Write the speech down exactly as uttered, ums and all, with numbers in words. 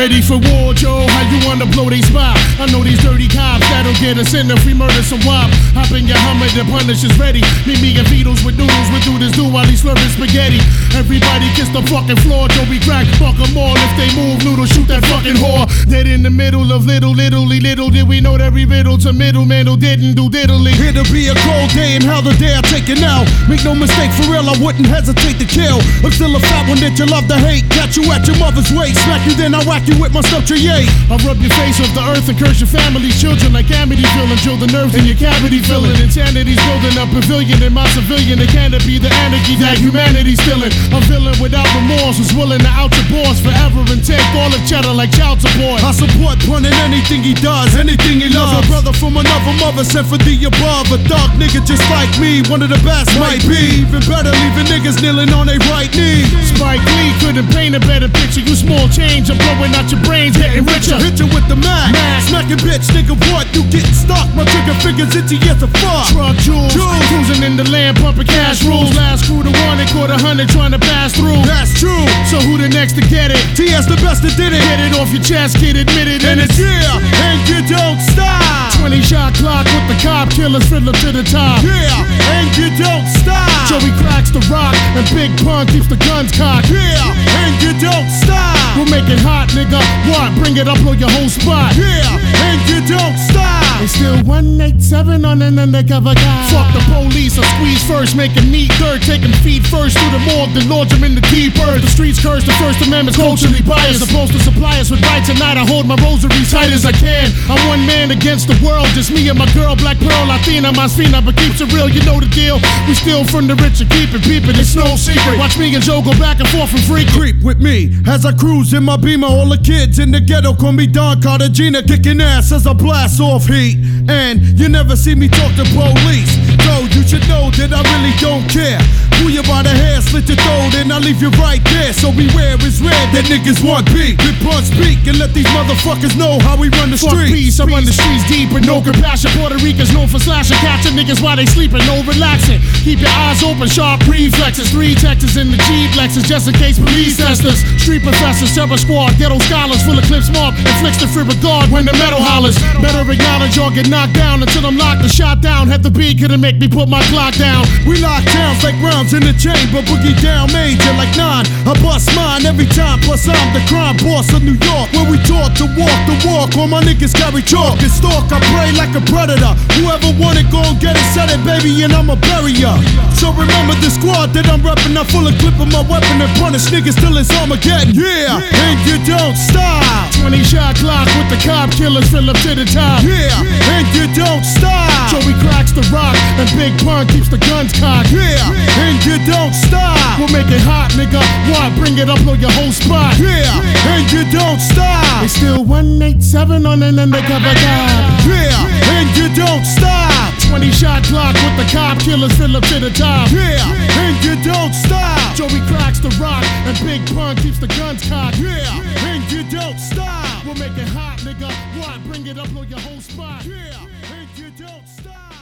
Ready for war, Joe? How you wanna blow they spot? I know these dirty cops that'll get us in if we murder some wop. Hop in your Hummer, the Punisher's ready. Meet me and Beatles with noodles, we do this do while he's slurping spaghetti. Everybody kiss the fucking floor, Joe, we crack, fuck them all. If they move, noodle, shoot that fucking whore. Dead in the middle of little, littly, little did we know that every riddle to middleman who didn't do diddly. It'll be a cold day and how the day I take it now. Make no mistake, for real, I wouldn't hesitate to kill. I'm still a fat one that you love to hate. Catch you at your mother's waist, smack you then I whack you with my stuff tree. I'll rub your face off the earth and curse your family's children like Amityville and drill the nerves in your cavity filling. Insanity's building a pavilion in my civilian. It can't be the anarchy that humanity's feeling. A villain without remorse who's willing to out your boss forever and take all the cheddar like child support. I support Pun in anything he does, anything he loves. A brother from another mother sent for the above. A dark nigga just like me, one of the best might be. Even better, leaving niggas kneeling on their right knee. Spike Lee couldn't paint a better picture. You small change, I'm blowing out your brains, getting richer. Hit you with the Mac, Mac. Smacking bitch, nigga, what? You getting stuck? My trigger fingers itchy as a fuck. Truck jewels, jewels, cruising in the land, pumping cash rules. Last crew to one and caught a hundred trying to pass through. That's true. So who the next to get it? T S the best that did it. Get it off your chest, kid, admit it. And it's yeah, and you don't stop. twenty shot clock with the cop killers, fiddler to the top. Yeah, and you don't stop. Joey cracks the rock and Big Pun keeps the guns cocked. Yeah, and you don't stop. We'll make it hot, nigga. What? Bring it up on your whole spot. Yeah, and you don't stop. It's still one eighty-seven on an undercover guy. Fuck the police, I squeeze first, make him neat dirt. Take him feet first through the morgue, then launch him in the deep earth. The streets curse, the First Amendment's culturally biased. Supposed to supply us with rights, tonight I hold my rosary tight as I can. I'm one man against the world, just me and my girl, Black Pearl, Latina, my Sfina, but keeps it real, you know the deal. We steal from the rich and keep it peeping, it's no secret. Watch me and Joe go back and forth from free. Creep with me as I cruise in my Beamer. All the kids in the ghetto call me Don Cartagena, kicking ass as I blast off heat. And you never see me talk to police, so you should know that I really don't care. Pull you by the hair, slit your throat, and I leave you right there. So beware, it's red that niggas want beat. Big Pun speak and let these motherfuckers know how we run the Fuck streets. peace, I run the streets deep with no compassion. Puerto Ricans known for slashing, catching niggas while they sleeping, no relaxing. Keep your eyes open, sharp reflexes. Three Texas in the Jeep Lexus, just in case police test us. Street professors, terror squad, ghetto scholars, full of clips marked, inflicts the free regard when the metal hollers. Better acknowledge or get knocked down until I'm locked and shot down. Had the beat, couldn't make me put my clock down. We lock towns like rounds in the chamber, boogie down major like nine. I bust mine every time, plus I'm the crime boss of New York, where we taught to walk the walk. All my niggas carry chalk and stalk, I pray like a predator. Whoever want it, go and get it, set it, baby, and I'ma bury ya. So remember the squad that I'm reppin', I'm full of clip of my weapon and punish niggas till it's Armageddon. Yeah, and you don't stop. twenty shot clock with the cop killers, fill up to the top. Yeah, and you don't stop. Joey cracks the rock and Big Pun keeps the guns cocked. Yeah, and you don't stop. We'll make it hot, nigga. What? Bring it up on your whole spot. Yeah, and you don't stop. It's still one eighty-seven on an undercover guy. Yeah, and you don't stop. twenty shot clock with the cop killers, fill up to the top. Yeah, and you don't stop. Joey cracks the rock and Big Pun keeps the guns cocked. Yeah, and you don't stop. We'll make it hot, nigga. What? Bring it up on your whole spot. Yeah, and you don't stop.